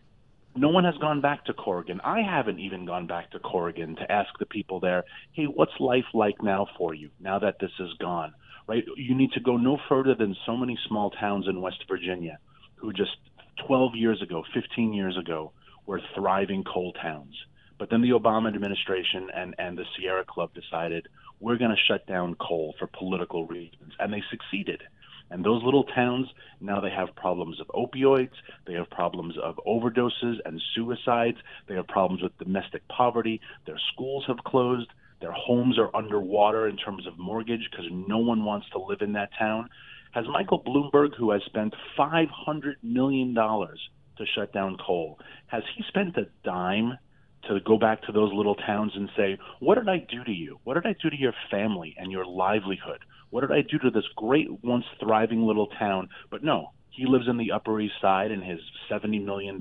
No one has gone back to Corrigan. I haven't even gone back to Corrigan to ask the people there, hey, what's life like now for you, now that this is gone, right? You need to go no further than so many small towns in West Virginia who just 12 years ago, 15 years ago, were thriving coal towns. But then the Obama administration and the Sierra Club decided we're going to shut down coal for political reasons, and they succeeded. And those little towns, now they have problems of opioids, they have problems of overdoses and suicides, they have problems with domestic poverty, their schools have closed, their homes are underwater in terms of mortgage because no one wants to live in that town. Has Michael Bloomberg, who has spent $500 million to shut down coal, has he spent a dime to go back to those little towns and say, what did I do to you? What did I do to your family and your livelihood? What did I do to this great, once thriving little town? But no, he lives in the Upper East Side in his $70 million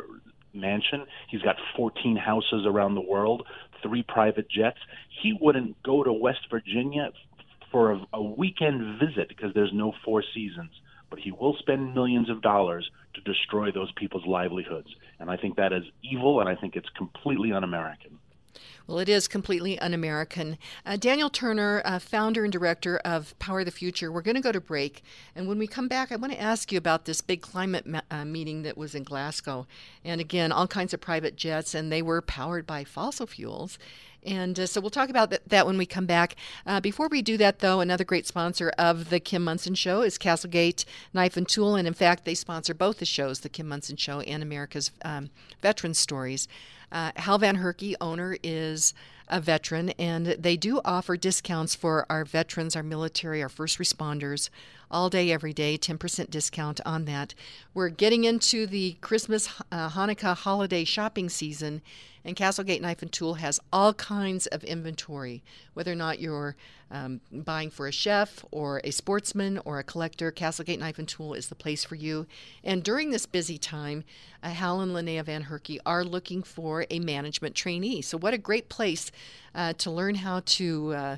mansion. He's got 14 houses around the world, 3 private jets. He wouldn't go to West Virginia for a weekend visit because there's no Four Seasons. But he will spend millions of dollars to destroy those people's livelihoods. And I think that is evil, and I think it's completely un-American. Well, it is completely un-American. Daniel Turner, founder and director of Power the Future. We're going to go to break. And when we come back, I want to ask you about this big climate meeting that was in Glasgow. And again, all kinds of private jets, and they were powered by fossil fuels. And so we'll talk about that when we come back. Before we do that, though, another great sponsor of the Kim Monson Show is Castlegate Knife and Tool. And in fact, they sponsor both the shows, the Kim Monson Show and America's Veteran Stories. Hal Van Herky, owner, is a veteran, and they do offer discounts for our veterans, our military, our first responders, all day, every day, 10% discount on that. We're getting into the Christmas, Hanukkah holiday shopping season, and Castlegate Knife and Tool has all kinds of inventory. Whether or not you're buying for a chef or a sportsman or a collector, Castlegate Knife and Tool is the place for you. And during this busy time, Hal and Linnea Van Herky are looking for a management trainee. So what a great place to learn how to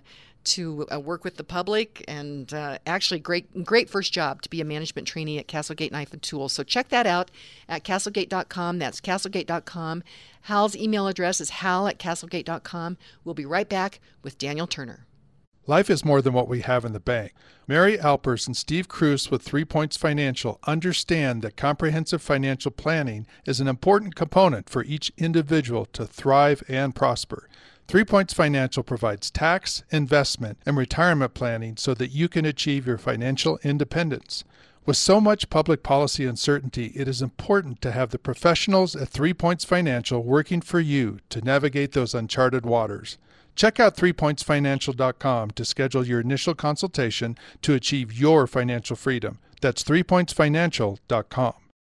work with the public, and actually great first job to be a management trainee at Castlegate Knife and Tool. So check that out at castlegate.com. That's castlegate.com. Hal's email address is hal@castlegate.com. We'll be right back with Daniel Turner. Life is more than what we have in the bank. Mary Alpers and Steve Cruz with 3 Points Financial understand that comprehensive financial planning is an important component for each individual to thrive and prosper. 3 Points Financial provides tax, investment, and retirement planning so that you can achieve your financial independence. With so much public policy uncertainty, it is important to have the professionals at 3 Points Financial working for you to navigate those uncharted waters. Check out 3pointsfinancial.com to schedule your initial consultation to achieve your financial freedom. That's 3pointsfinancial.com.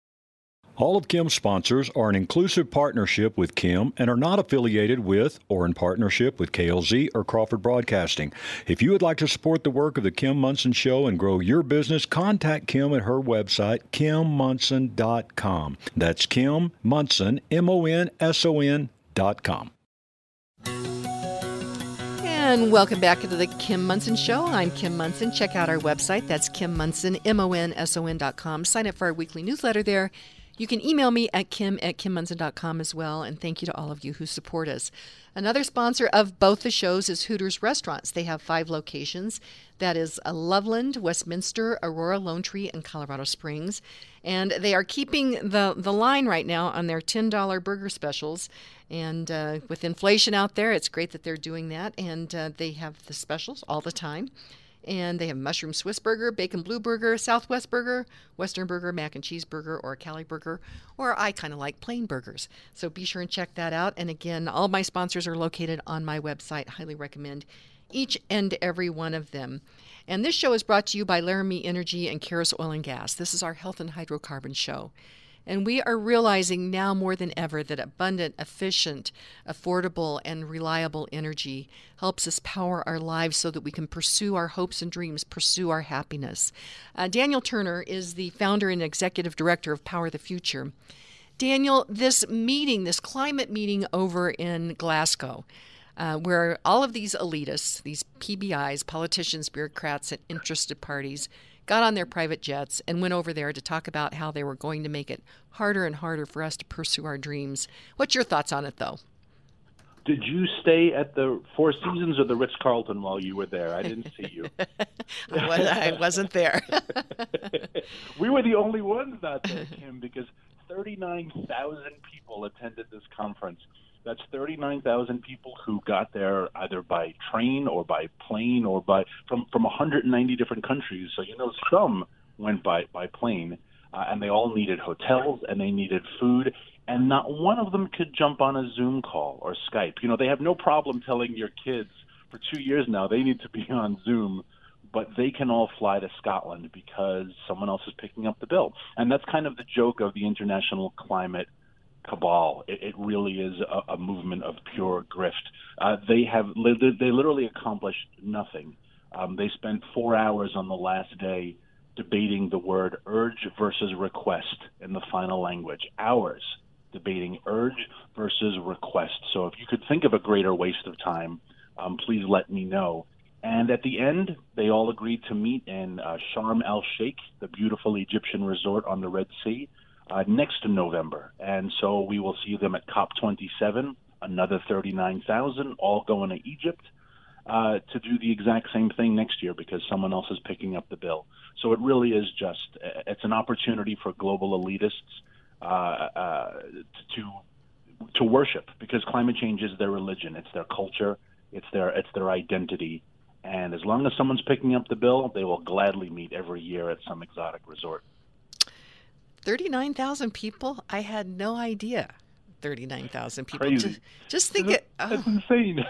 All of Kim's sponsors are an inclusive partnership with Kim and are not affiliated with or in partnership with KLZ or Crawford Broadcasting. If you would like to support the work of the Kim Monson Show and grow your business, contact Kim at her website, kimmonson.com. That's Kim Monson, MONSON.com. And welcome back to the Kim Monson Show. I'm Kim Monson. Check out our website. That's Kim Monson, MONSON.com. Sign up for our weekly newsletter there. You can email me at kim@kimmunson.com as well, and thank you to all of you who support us. Another sponsor of both the shows is Hooters Restaurants. They have 5 locations. That is Loveland, Westminster, Aurora, Lone Tree, and Colorado Springs. And they are keeping the line right now on their $10 burger specials. And with inflation out there, it's great that they're doing that. And they have the specials all the time. And they have mushroom Swiss burger, bacon blue burger, Southwest burger, Western burger, mac and cheese burger, or Cali burger, or I kind of like plain burgers. So be sure and check that out. And again, all my sponsors are located on my website. Highly recommend each and every one of them. And this show is brought to you by Laramie Energy and Karis Oil and Gas. This is our health and hydrocarbon show. And we are realizing now more than ever that abundant, efficient, affordable, and reliable energy helps us power our lives so that we can pursue our hopes and dreams, pursue our happiness. Daniel Turner is the founder and executive director of Power the Future. Daniel, this meeting, this climate meeting over in Glasgow, where all of these elitists, these PBIs, politicians, bureaucrats, and interested parties, got on their private jets and went over there to talk about how they were going to make it harder and harder for us to pursue our dreams. What's your thoughts on it, though? Did you stay at the Four Seasons or the Ritz-Carlton while you were there? I didn't see you. I wasn't there. We were the only ones not there, Kim, because 39,000 people attended this conference. That's 39,000 people who got there either by train or by plane or from 190 different countries. So, some went by plane, and they all needed hotels and they needed food. And not one of them could jump on a Zoom call or Skype. They have no problem telling your kids for 2 years now they need to be on Zoom, but they can all fly to Scotland because someone else is picking up the bill. And that's kind of the joke of the international climate cabal. It really is a movement of pure grift. They literally accomplished nothing. They spent 4 hours on the last day debating the word urge versus request in the final language. Hours debating urge versus request. So if you could think of a greater waste of time, please let me know. And at the end, they all agreed to meet in Sharm el-Sheikh, the beautiful Egyptian resort on the Red Sea, next November. And so we will see them at COP27, another 39,000, all going to Egypt to do the exact same thing next year because someone else is picking up the bill. So it really is it's an opportunity for global elitists to worship, because climate change is their religion, it's their culture, it's their identity. And as long as someone's picking up the bill, they will gladly meet every year at some exotic resort. 39,000 people? I had no idea. 39,000 people. Crazy. Just think That's insane.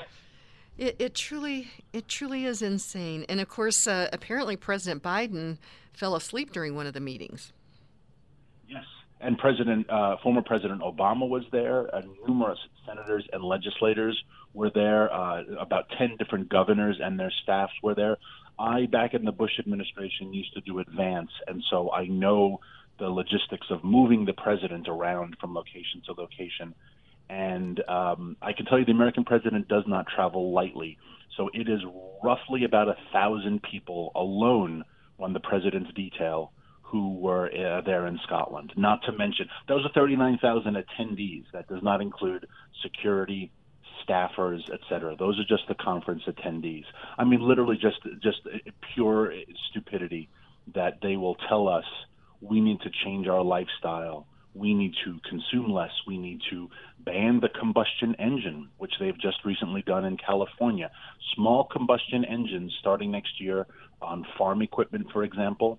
It truly is insane. And of course, apparently President Biden fell asleep during one of the meetings. Yes. And former President Obama was there. Numerous senators and legislators were there. About 10 different governors and their staffs were there. Back in the Bush administration, used to do advance, and so I know the logistics of moving the president around from location to location. And I can tell you the American president does not travel lightly. So it is roughly about 1,000 people alone on the president's detail who were there in Scotland. Not to mention, those are 39,000 attendees. That does not include security, staffers, etc. Those are just the conference attendees. I mean, literally just pure stupidity that they will tell us we need to change our lifestyle. We need to consume less. We need to ban the combustion engine, which they've just recently done in California. Small combustion engines starting next year on farm equipment, for example,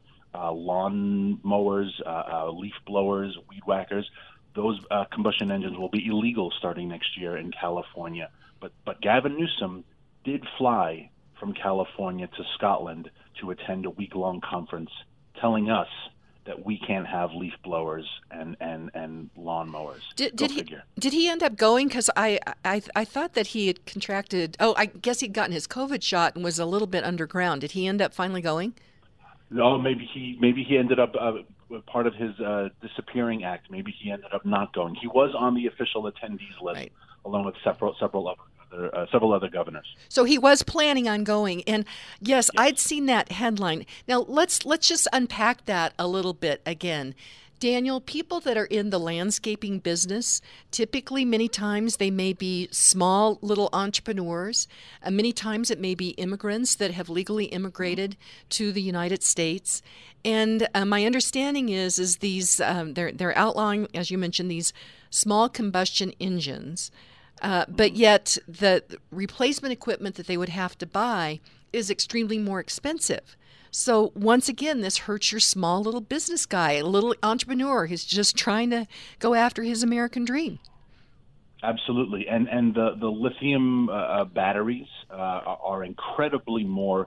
lawn mowers, leaf blowers, weed whackers. Those combustion engines will be illegal starting next year in California. But Gavin Newsom did fly from California to Scotland to attend a week-long conference telling us that we can't have leaf blowers and lawn mowers. Did he end up going? Because I thought that he had contracted. Oh, I guess he'd gotten his COVID shot and was a little bit underground. Did he end up finally going? No, maybe he ended up part of his disappearing act. Maybe he ended up not going. He was on the official attendees list, right, along with several other governors. So he was planning on going, and yes, I'd seen that headline. Now let's just unpack that a little bit again. Daniel, people that are in the landscaping business, typically many times they may be small little entrepreneurs. Many times it may be immigrants that have legally immigrated to the United States. And my understanding is these they're outlawing, as you mentioned, these small combustion engines. But yet the replacement equipment that they would have to buy is extremely more expensive. So once again, this hurts your small little business guy, a little entrepreneur who's just trying to go after his American dream. Absolutely. And the lithium batteries are incredibly more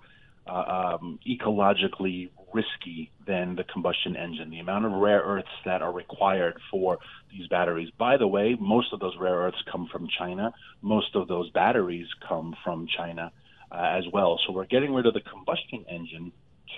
ecologically risky than the combustion engine. The amount of rare earths that are required for these batteries. By the way, most of those rare earths come from China. Most of those batteries come from China as well. So we're getting rid of the combustion engine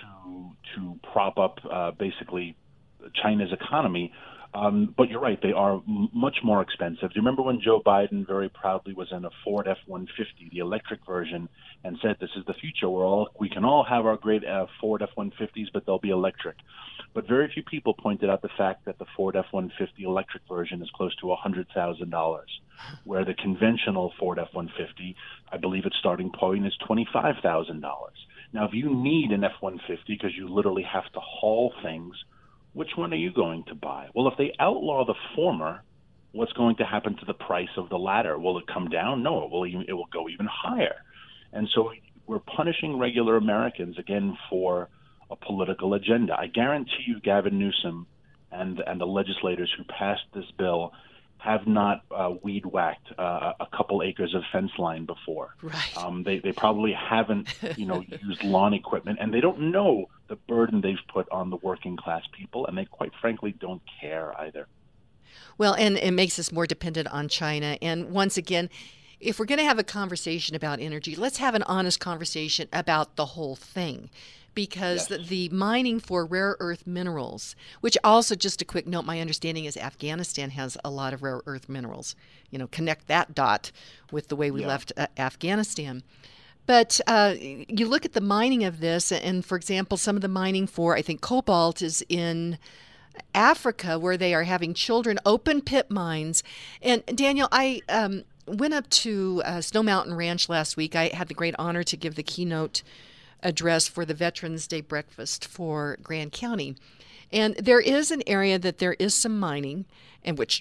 to prop up basically China's economy. But you're right, they are much more expensive. Do you remember when Joe Biden very proudly was in a Ford F-150, the electric version, and said this is the future? We can all have our great Ford F-150s, but they'll be electric. But very few people pointed out the fact that the Ford F-150 electric version is close to $100,000, where the conventional Ford F-150, I believe its starting point is $25,000. Now, if you need an F-150 because you literally have to haul things, which one are you going to buy? Well, if they outlaw the former, what's going to happen to the price of the latter? Will it come down? No, it will go even higher. And so we're punishing regular Americans, again, for a political agenda. I guarantee you Gavin Newsom and the legislators who passed this bill have not weed whacked a couple acres of fence line before. Right. They probably haven't, used lawn equipment, and they don't know the burden they've put on the working class people, and they quite frankly don't care either. Well, and it makes us more dependent on China. And once again, if we're going to have a conversation about energy, let's have an honest conversation about the whole thing. Because yes, the mining for rare earth minerals, which also, just a quick note, my understanding is Afghanistan has a lot of rare earth minerals. Connect that dot with the way we left Afghanistan. But you look at the mining of this, and for example, some of the mining for, I think, cobalt is in Africa, where they are having children open pit mines. And Daniel, I went up to Snow Mountain Ranch last week. I had the great honor to give the keynote address for the Veterans Day breakfast for Grand County. And there is an area that there is some mining, and which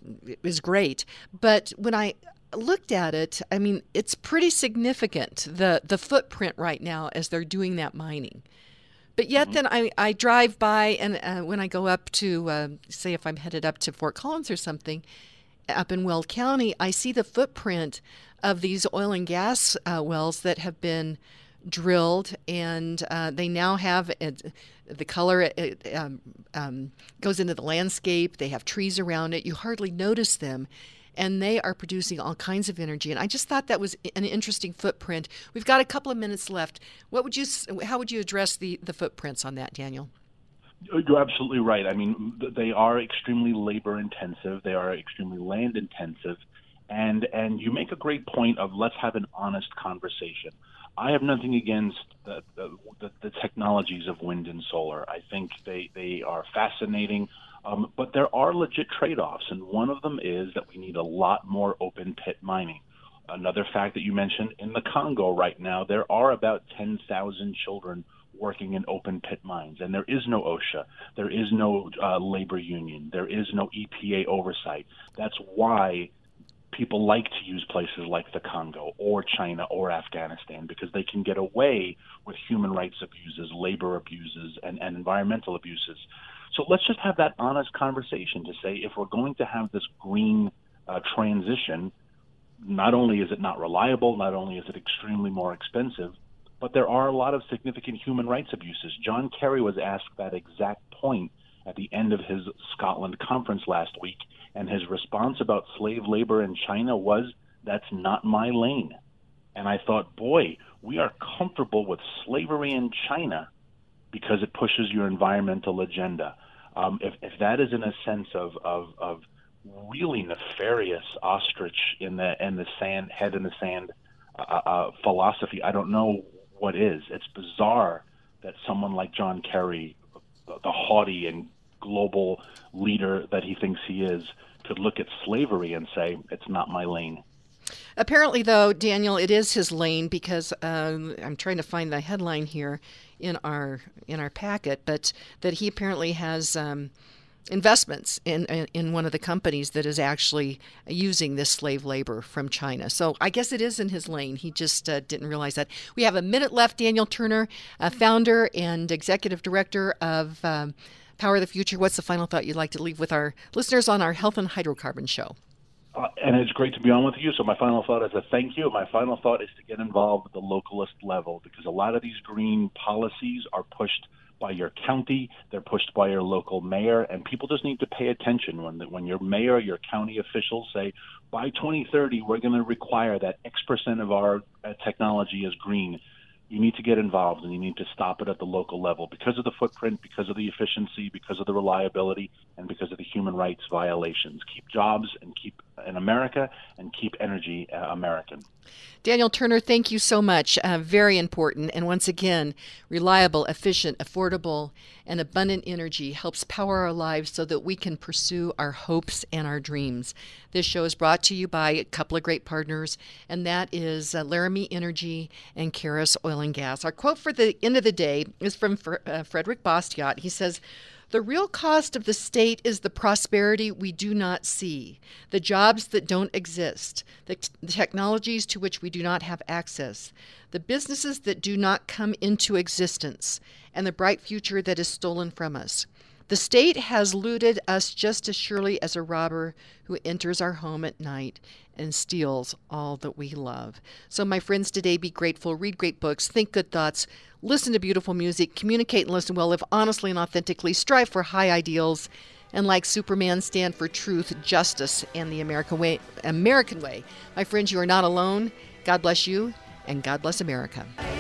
is great. But when I looked at it, I mean, it's pretty significant, the footprint right now as they're doing that mining. But yet then I drive by, and when I go up to, say if I'm headed up to Fort Collins or something, up in Weld County, I see the footprint of these oil and gas wells that have been drilled, and they now have the color goes into the landscape. They have trees around it. You hardly notice them, and they are producing all kinds of energy. And I just thought that was an interesting footprint. We've got a couple of minutes left. How would you address the footprints on that, Daniel? You're absolutely right. I mean, they are extremely labor intensive. They are extremely land intensive. And you make a great point of let's have an honest conversation. I have nothing against the technologies of wind and solar. I think they are fascinating, but there are legit trade-offs, and one of them is that we need a lot more open pit mining. Another fact that you mentioned, in the Congo right now, there are about 10,000 children working in open pit mines, and there is no OSHA, there is no labor union, there is no EPA oversight. That's why people like to use places like the Congo or China or Afghanistan, because they can get away with human rights abuses, labor abuses, and environmental abuses. So let's just have that honest conversation to say, if we're going to have this green transition, not only is it not reliable, not only is it extremely more expensive, but there are a lot of significant human rights abuses. John Kerry was asked that exact point at the end of his Scotland conference last week, and his response about slave labor in China was, "That's not my lane." And I thought, boy, we are comfortable with slavery in China because it pushes your environmental agenda. If that is in a sense of really nefarious ostrich in the sand, head in the sand philosophy, I don't know what is. It's bizarre that someone like John Kerry, the haughty and global leader that he thinks he is could look at slavery and say, it's not my lane. Apparently, though, Daniel, it is his lane because I'm trying to find the headline here in our packet, but that he apparently has investments in one of the companies that is actually using this slave labor from China. So I guess it is in his lane. He just didn't realize that. We have a minute left. Daniel Turner, founder and executive director of Power of the Future. What's the final thought you'd like to leave with our listeners on our Health and Hydrocarbon show? And it's great to be on with you. So my final thought is a thank you. My final thought is to get involved at the localist level, because a lot of these green policies are pushed by your county, they're pushed by your local mayor, and people just need to pay attention when your mayor, your county officials say, by 2030, we're going to require that X% of our technology is green. You need to get involved, and you need to stop it at the local level because of the footprint, because of the efficiency, because of the reliability, and because of the human rights violations. Keep jobs and keep in America, and keep energy American. Daniel Turner, thank you so much. Very important. And once again, reliable, efficient, affordable, and abundant energy helps power our lives so that we can pursue our hopes and our dreams. This show is brought to you by a couple of great partners, and that is Laramie Energy and Karis Oil and Gas. Our quote for the end of the day is from Frederick Bastiat. He says, "The real cost of the state is the prosperity we do not see, the jobs that don't exist, the technologies to which we do not have access, the businesses that do not come into existence, and the bright future that is stolen from us. The state has looted us just as surely as a robber who enters our home at night and steals all that we love." So, my friends, today be grateful, read great books, think good thoughts, listen to beautiful music, communicate and listen well, live honestly and authentically, strive for high ideals, and like Superman, stand for truth, justice, and the American way. My friends, you are not alone. God bless you, and God bless America.